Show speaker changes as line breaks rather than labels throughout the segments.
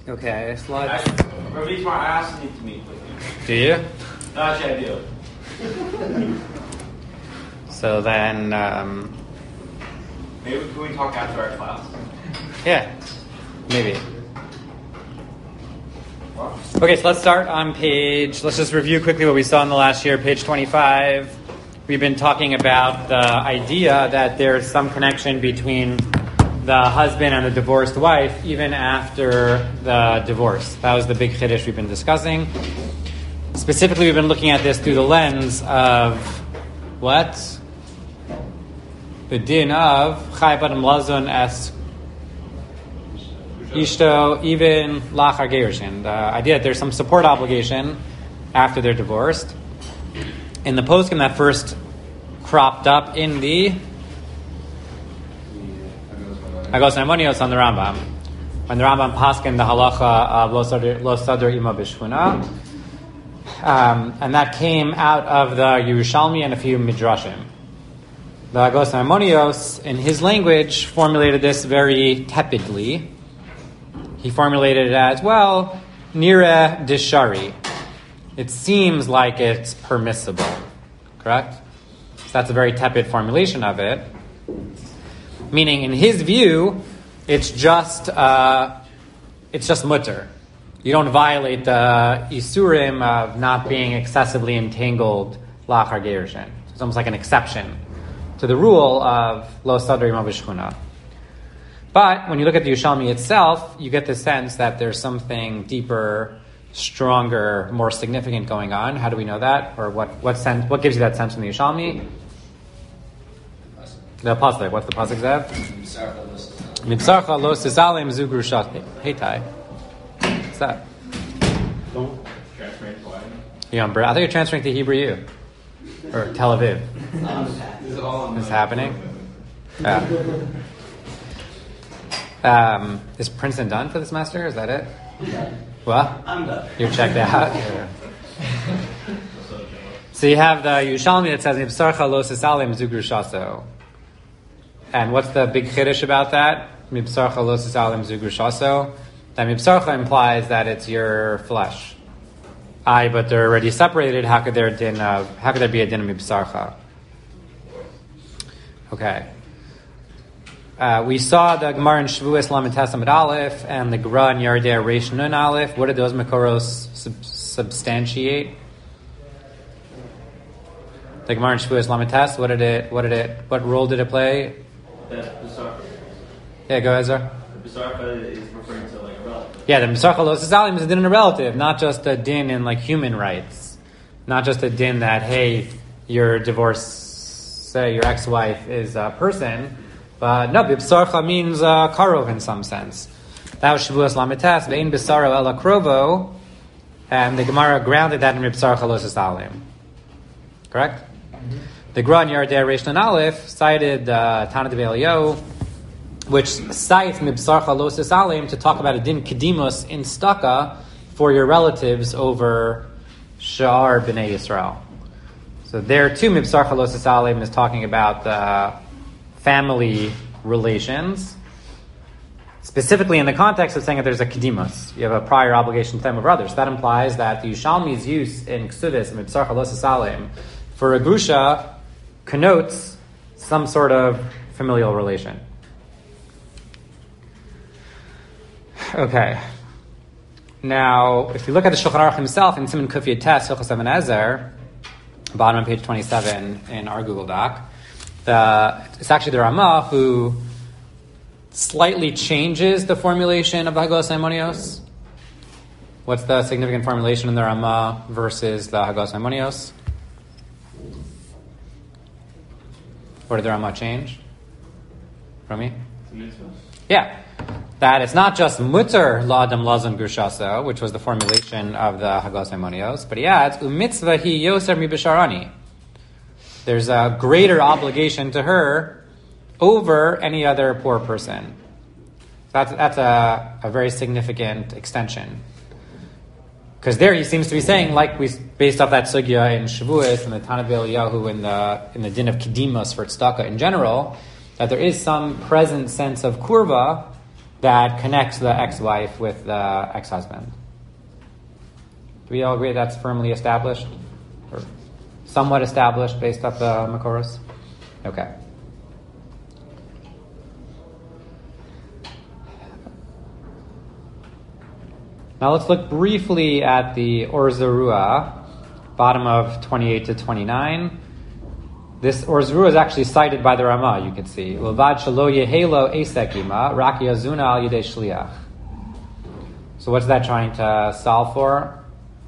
Okay, slide.
Ravi, tomorrow I also need to meet with you.
Do you?
No, actually, I do.
So then,
Maybe can we talk after our class?
yeah, maybe. Okay, so let's start on let's just review quickly what we saw in the last year, page 25. We've been talking about the idea that there's some connection between the husband and the divorced wife even after the divorce. That was the big chiddush we've been discussing. Specifically, we've been looking at this through the lens of what? The din of Chayv Adam Lazon es Ishto even Lachar Gerushin. The idea that there's some support obligation after they're divorced. In the poskim that first cropped up in the Hagos Naimonios on the Rambam. When the Rambam paskin the halacha of Lo Sadr Ima Bishchuna. And that came out of the Yerushalmi and a few Midrashim. The Hagos Naimonios, in his language, formulated this very tepidly. He formulated it as, well, Nira Dishari. It seems like it's permissible. Correct? So that's a very tepid formulation of it. Meaning, in his view, it's just mutter. You don't violate the isurim of not being excessively entangled lachar gerushin. It's almost like an exception to the rule of lo sadri ma b'shchuna. But when you look at the Yerushalmi itself, you get the sense that there's something deeper, stronger, more significant going on. How do we know that? Or what sense? What gives you that sense from the Yerushalmi? The pasuk. What's the pasuk Zev? Mibsarcha lo sizalim zugru shat heitai. What's that?
Don't transfer to Latin.
I thought you were transferring to Hebrew U or Tel Aviv. This is happening. Is Princeton done for this semester? Is that it?
Yeah.
What?
I'm done.
You're checked out. So you have the Yerushalmi that says Mibsarcha lo sizalim zugru shaso. And what's the big chiddush about that? Mibsarcha lo sizalim zugru shaso. That mibsarcha implies that it's your flesh. But they're already separated. How could there be a din of mibsarcha? Okay. We saw the Gemara in Shavuos Lamed Tes Amud Aleph and the Gra in Yardei Reish Nun Aleph. What did those makoros substantiate? The Gemara in Shavuos Lamed Tes. What role did it play?
That B'sarcha.
Yeah, go ahead, Zar.
The B'sarcha is referring to like a relative.
Yeah, the B'sarcha lo sizalim is a din in a relative, not just a din in like human rights. Not just a din that, hey, your divorce, say your ex-wife is a person. But no, B'sarcha means karov in some sense. That was Shavuos Lamed Tes, ve'in b'saro ela krovo, and the Gemara grounded that in B'sarcha lo sizalim. Correct? Mm-hmm. The Gra in Yardei Reish Nun Aleph cited Tana Devei Eliyahu, which cites Mibsarcha lo sizalim to talk about a din kedimus in staka for your relatives over Sha'ar B'nai Yisrael. So there too, Mibsarcha lo sizalim is talking about the family relations, specifically in the context of saying that there's a kedimus. You have a prior obligation to them of others. That implies that the Yerushalmi's use in Ksudis, Mibsarcha lo sizalim, for a grusha connotes some sort of familial relation. Okay. Now, if you look at the Shulchan Aruch himself in Siman Kuf Yud Tes, Hilchos Even Ezer, bottom of page 27 in our Google Doc, it's actually the Ramah who slightly changes the formulation of the Hagos Naimonios. What's the significant formulation in the Ramah versus the Hagos Naimonios? What did the Ramah change? Rami? Yeah. That it's not just mutter la'adam lazon gushasa, which was the formulation of the Hagos Naimonios, but he adds, u'mitzvah hi yoser mi b'sharani. There's a greater obligation to her over any other poor person. That's a very significant extension. Because there he seems to be saying, like we based off that sugya in Shavuos and the Tana Devei Eliyahu in the din of Kedimus for tzedakah in general, that there is some present sense of kurva that connects the ex-wife with the ex-husband. Do we all agree that's firmly established? Or somewhat established based off the Makoros? Okay. Now let's look briefly at the Or Zarua, bottom of 28 to 29. This Or Zarua is actually cited by the Ramah, you can see. Levad shelo yehelo esek ima, rak yazuna al yedei shliach. So what's that trying to solve for?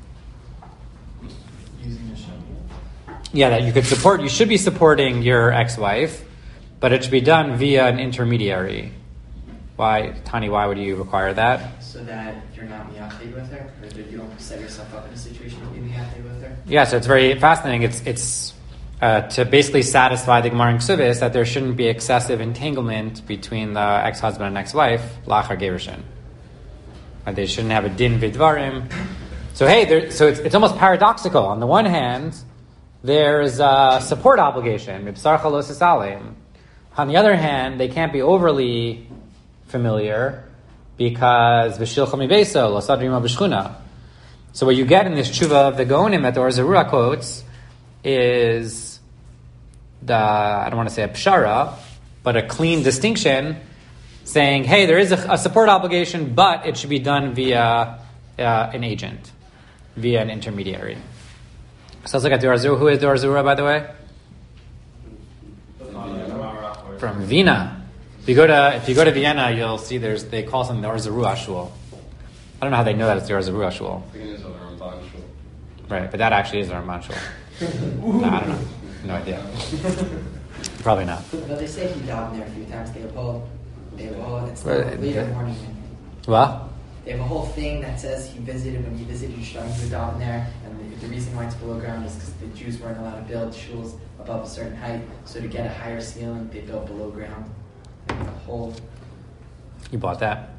Using a shell.
Yeah, that you should be supporting your ex-wife, but it should be done via an intermediary. Why, Tani, why would you require that?
So that you're not miyafed with her, or that you don't set yourself up in a situation to be miyafed with her?
Yeah, so it's very fascinating. It's to basically satisfy the Gemara in Ksubis that there shouldn't be excessive entanglement between the ex-husband and ex-wife, lachar gerushin. They shouldn't have a din vidvarim. So it's almost paradoxical. On the one hand, there's a support obligation, mibsar chalos isalim. On the other hand, they can't be overly familiar because v'shilcha mibeso l'sadrima b'shchuna. So what you get in this tshuva of the Gaonim that the Or Zarua quotes is I don't want to say a pshara, but a clean distinction, saying, hey, there is a support obligation, but it should be done via an agent, via an intermediary. So let's look at the Or Zarua. Who is the Or Zarua, by the way? From Vienna. If you go to Vienna, you'll see they call something the Or Zarua shul. I don't know how they know that it's the Or Zarua shul. Right, but that actually is the Ramban shul. No, I don't know. No idea. Probably not.
But they say he died there a few times. They have a whole it's late in the morning.
What?
They have a whole thing that says when he visited Yerushalayim, he died there, and the reason why it's below ground is because the Jews weren't allowed to build shuls above a certain height. So to get a higher ceiling, they built below ground. They have a whole.
You bought that.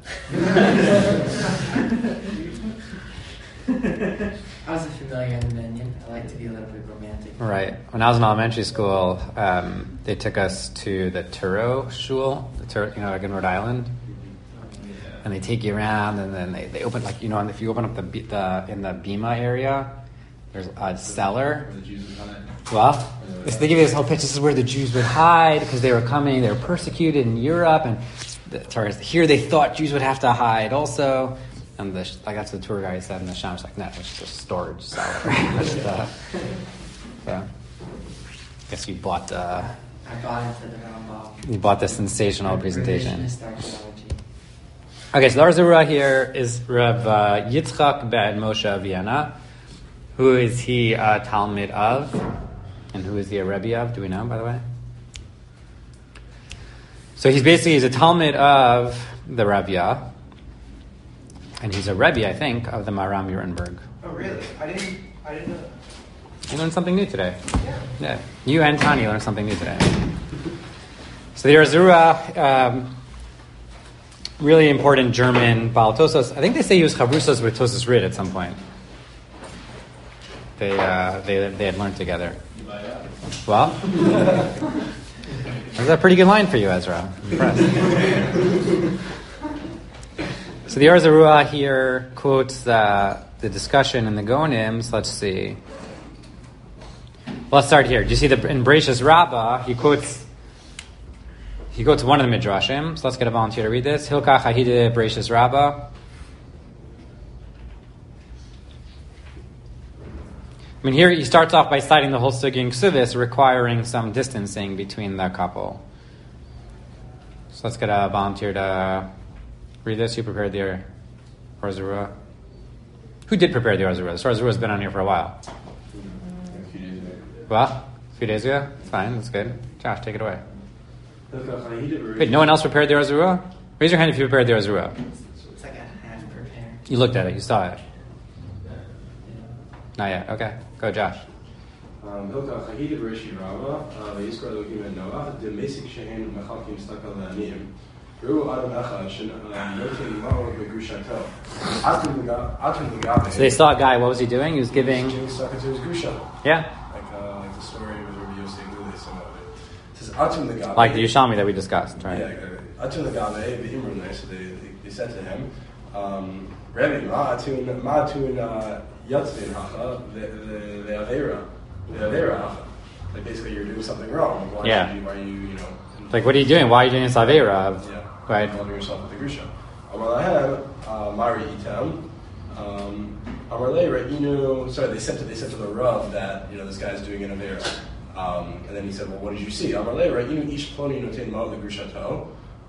I was a familiar Minion. I like to be a little bit romantic.
Right. When I was in elementary school, they took us to the Turo shul, like in Rhode Island, and they take you around, and then they open and if you open up in the Bima area, there's a cellar.
Where the Jews would hide.
Well, they give you this whole pitch. This is where the Jews would hide because they were persecuted in Europe, and here they thought Jews would have to hide also. And that's what the tour guide said, and the Sham's like, no, it's just a storage cellar. I guess you bought
I bought into the Rambam.
You bought the sensational presentation.
Revisionist archaeology.
Okay, so the Or Zarua here is Rav Yitzchak ben Moshe of Vienna. Who is he a Talmid of? And who is he a Rebbe of? Do we know, by the way? So he's a Talmid of the Ravya. And he's a Rebbe, I think, of the Maram Urenberg.
Oh, really? I didn't know that.
You learned something new today.
Yeah.
You and Tani learned something new today. So the Or Zarua, really important German Baal Tosas. I think they say he was Chavrusas with Tosas Rid at some point. They had learned together.
You buy that?
Well, that's a pretty good line for you, Ezra. I'm impressed. So the Or Zarua here quotes the discussion in the Gaonim. Let's see. Let's start here. Do you see in Bereishis Rabbah, he quotes one of the Midrashim. So let's get a volunteer to read this. Hilkach Hahide Bereishis Rabbah. I mean, here he starts off by citing the whole Sugya in Ksubis, requiring some distancing between the couple. So let's get a volunteer to read this. Who prepared the Or Zarua? Who did prepare the Or Zarua? The Or Zarua has been on here for a while.
A few days ago.
Well, a few days ago? It's fine, that's good. Josh, take it away. Wait, no one else prepared the Or Zarua? Raise your hand if you prepared the Or Zarua.
It's like a half prepared.
You looked at it, you saw it. Not yet, okay. Go, Josh.
Hilkach Hahide Bereishis Rabbah, Vayizkor Elokim et Noach, Demesik Shehen Mechalkim Stakal La'aniyim.
So they saw a guy, what was he doing? He was giving...
Stuck into his grusha.
Yeah.
Like the story with Rabbi Yosef Lule, some of it. It says, Atum the Gabe.
Like the Yushalmi that we discussed, right?
Yeah, Atun Lagabe, the Imrun, so they said to him, Rebbe, Ma Atun Yatzin Hacha, the Avera Hacha. Like basically you're doing something wrong. Why are you
like, what are you doing? Why are you doing this Avera?
Yeah.
Right.
Involving yourself with the Grusha. Amar Lahem, Mari Itam. Amar Le Re'inu. Sorry, they said to the Rav that this guy's doing an Avera. And then he said, well, what did you see? Amar Le Re'inu Ish Ploni Noten Ma'od the Grushato.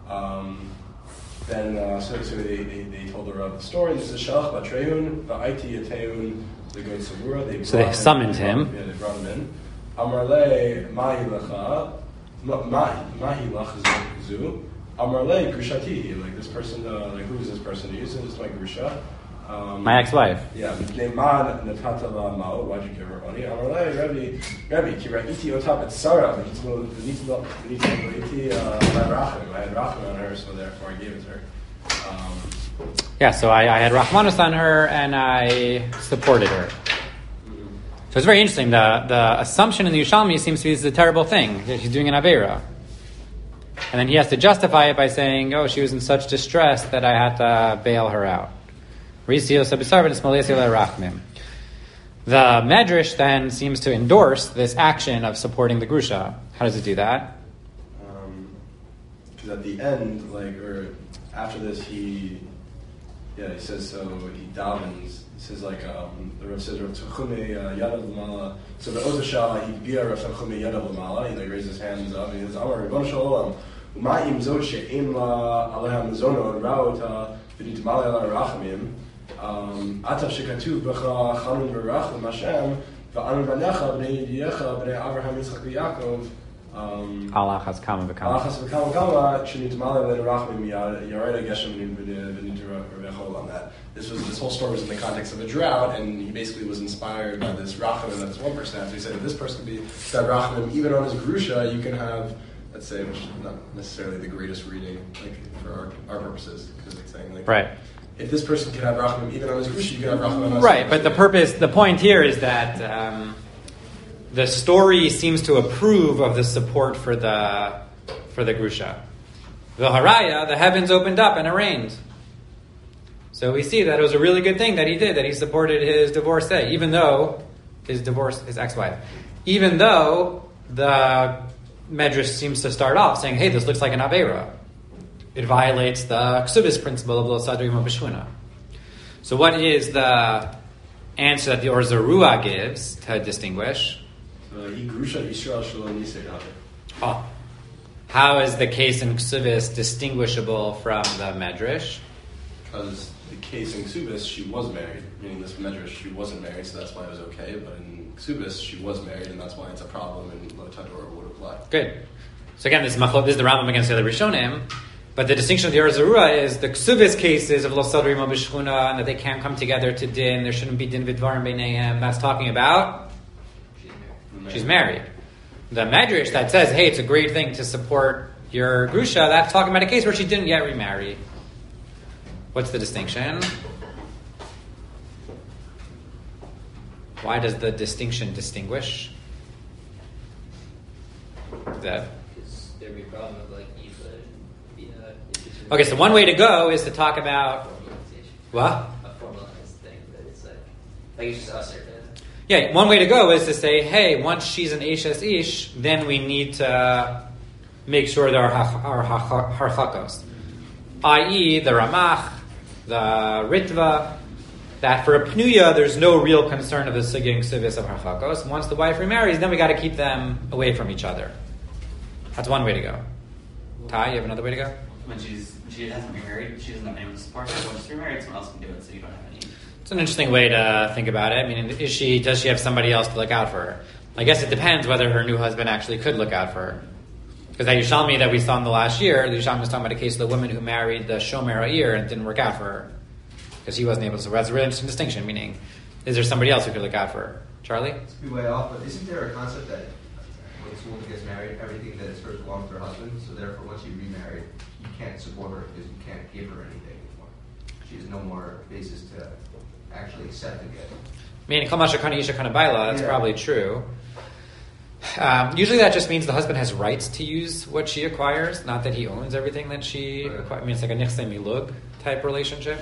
Then so they told the Rav the story. This is Shalach Batrehun, Ba'aiti Yateun, the Goy Savura.
So they summoned him.
Yeah, they brought him in. Amar Le Mahi Lecha. Mahi Lach Zu. Amar Le Grushati. Like this person, who is this person? He uses this my Grusha.
My ex-wife.
Yeah, Neman Natata La Mao. Why'd you give her money? Amar Le Rebbe Kira Iti Otap et Sarah. I had Rachman on her, so therefore I gave it to her.
So I had Rahmanus on her, and I supported her. So it's very interesting. The assumption in the Yerushalmi seems to be this is a terrible thing. She's doing an Avera. And then he has to justify it by saying, she was in such distress that I had to bail her out. The Medrash then seems to endorse this action of supporting the Grusha. How does it do that?
Because at the end, or after this, he says, so he davens. He says, the Rav says, Rav Tzuchume Yadav Lamala. So the Ozashah, he bia Rav Tzuchume Yadav Lamala. He raises his hands up and he says, Amar Ribbon Shalom, Ma'im Zod She'im La Aleha Mizono and Ra'ota V'nitmali Ala Rachamim. Atav Shekatuv B'cha Chanun B'rachim Hashem V'anu Banecha B'nei Yediyecha B'nei Avraham Yitzchak V'Yakov.
Allah has come and become.
Allah has become Shenitmali Len Rachamim Yareda Geshem V'nitmali on that. This whole story was in the context of a drought, and he basically was inspired by this Rachamim that this one person had. So he said, if this person could be that Rachamim, even on his Grusha, you can have, let's say, which is not necessarily the greatest reading, for our purposes, because it's saying,
right.
If this person can have Rachamim even on his Grusha, you can have Rachamim on his
Right, but the point here is that the story seems to approve of the support for the Grusha. The Haraya, the heavens opened up and it rained. So we see that it was a really good thing that he did, that he supported his divorcee, even though his ex-wife. Even though the Medrash seems to start off saying, hey, this looks like an Avera. It violates the Ksubis principle of Lo Sadri Mo B'Shvuna. So what is the answer that the Or Zarua gives to distinguish? How is the case in Ksubis distinguishable from the Medrash?
Because the case in Ksubis, she was married. Meaning this Medrash, she wasn't married, so that's why it was okay. But in Ksubis, she was married, and that's why it's a problem, and Lo Tador would apply. Good.
So again, this is the Rambam against the other Rishonim. But the distinction of the Or Zarua is the Ksubis cases of Lo Sadri Mo B'Shchuna, and that they can't come together to din. There shouldn't be din v'dvarim b'neihem. That's talking about she's married. The Medrash that says, hey, it's a great thing to support your Grusha, that's talking about a case where she didn't yet remarry. What's the distinction? Why does the distinction distinguish? That.
Because there'd be a problem with
Okay, so one way to go is to talk about what?
A formalized thing, but it's like it's just us.
Yeah, one way to go is to say, hey, once she's an Eshes Ish, then we need to make sure there are harchakos, i.e., the Ramach, the Ritva, that for a Pnuya, there's no real concern of the Sugya and Ksubis of harchakos. Once the wife remarries, then we got to keep them away from each other. That's one way to go. Ty, you have another way to go?
When she hasn't remarried, she doesn't have anyone to support her. When she's remarried, someone else can do it, so you don't have any.
It's an interesting way to think about it. I mean, does she have somebody else to look out for her? I guess it depends whether her new husband actually could look out for her. Because that Yerushalmi that we saw in the last year, the Yerushalmi was talking about a case of the woman who married the Shomer Ha'ir and it didn't work out for her. Because he wasn't able to. So that's a really interesting distinction, meaning, is there somebody else who could look out for her? Charlie?
It's a good way off, but isn't there a concept that when this woman gets married, everything that is hers belongs to her husband, so therefore once you remarry, you can't support her because you can't give her anything anymore. She has no more basis to actually accept the gift.
Meaning, Kol Masha Kana Isha Kana Baila, that's probably true. Usually that just means the husband has rights to use what she acquires, not that he owns everything that she acquires. I mean, it's like a nichse milug type relationship.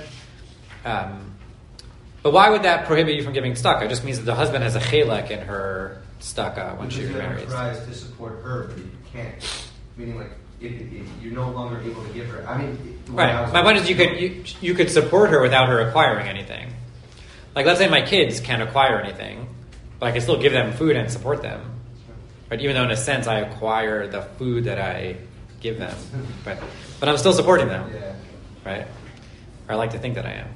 But why would that prohibit you from giving tzedakah? It just means that the husband has a chelek in her tzedakah when she remarries.
Tries to support her, but you can't. Meaning, like, if you're no longer able to give her. I mean,
right. My point is, you could support her without her acquiring anything. Like, let's say my kids can't acquire anything, but I can still give them food and support them. But even though, in a sense, I acquire the food that I give them, but I'm still supporting them, right? Or I like to think that I am.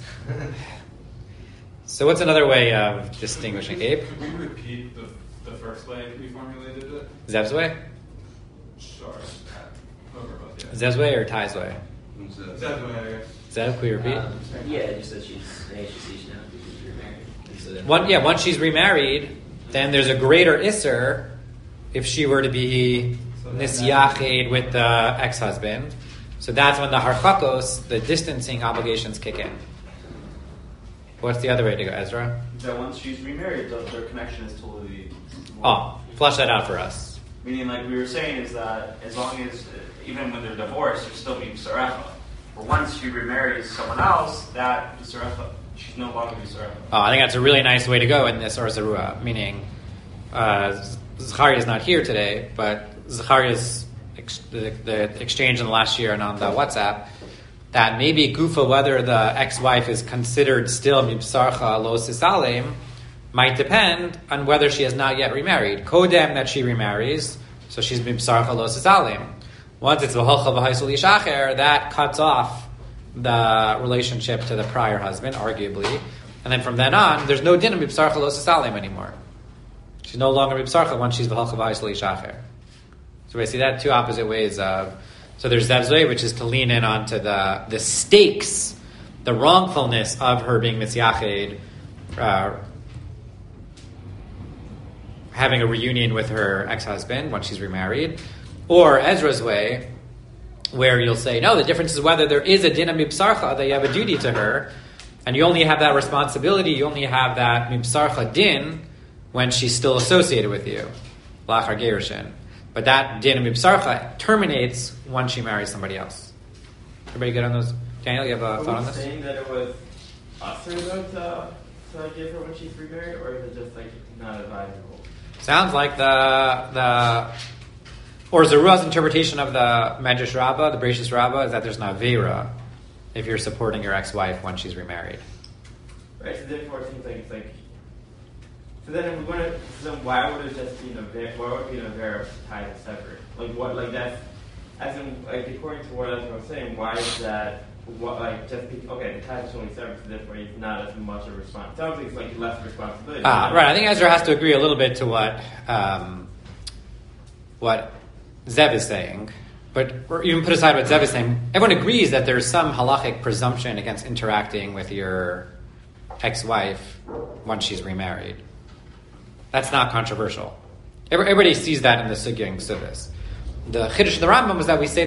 So what's another way of distinguishing? Abe?
Could we repeat the first way we formulated it?
Zev's way?
Sure. Whoever both, yeah.
Zev's way or Ty's way?
Zev's way, I guess.
Zev, can we repeat?
Yeah, just that she's now because she's remarried.
Once she's remarried, then there's a greater isser if she were to be nisyached with the ex-husband. So that's when the harchakos, the distancing obligations, kick in. What's the other way to go, Ezra?
That once she's remarried, their connection is totally...
Flush that out for us.
Meaning, like we were saying, is that as long as, even when they're divorced, there's still be B'sarecha. But once she remarries someone else, that B'sarecha, she's no longer B'sarecha.
I think that's a really nice way to go in this Or Zarua, meaning Zachariah is not here today, but Zachariah's the exchange in the last year and on the WhatsApp, that maybe Gufa, whether the ex-wife is considered still Mibsarcha Lo Sisalem, might depend on whether she has not yet remarried. Kodem, that she remarries, so she's Mibsarcha Lo Sisalem. Once it's V'holcha V'haisul Yishacher, that cuts off the relationship to the prior husband, arguably. And then from then on, there's no din of Mibsarcha Lo Sisalem anymore. She's no longer Mibsarcha once she's V'holcha V'haisul Yishacher. So we see that two opposite ways of... So there's Zev's way, which is to lean in onto the stakes, the wrongfulness of her being mitziyached, having a reunion with her ex-husband when she's remarried. Or Ezra's way, where you'll say, no, the difference is whether there is a din of mibsarcha, that you have a duty to her, and you only have that responsibility, you only have that mibsarcha din when she's still associated with you. Lachar gerushin. But that din of mibsarcha terminates when she marries somebody else. Everybody good on those? Daniel, you have a thought on this?
Are we saying that it was usher though to give her when she's remarried, or is it just like not advisable?
Sounds like the or Zeruah's interpretation of the Medrash Rabbah, the Bereshis Rabbah, is that there's no Avera if you're supporting your ex-wife when she's remarried.
Right, so therefore it seems like it's like. So then, if we want to, then why would it just be why would it be an Avera tied to separate? Like what? Like that's as in like according to what I was saying. Why is that? What like just okay? The tie is only separate, so therefore it's not as much a response. It sounds like it's like less responsibility.
Right. I think Ezra has to agree a little bit to what Zev is saying, but or even put aside what Zev is saying. Everyone agrees that there's some halachic presumption against interacting with your ex-wife once she's remarried. That's not controversial. Everybody sees that in the Sugya and Ksubis. The Chiddush of the Rambam was that we say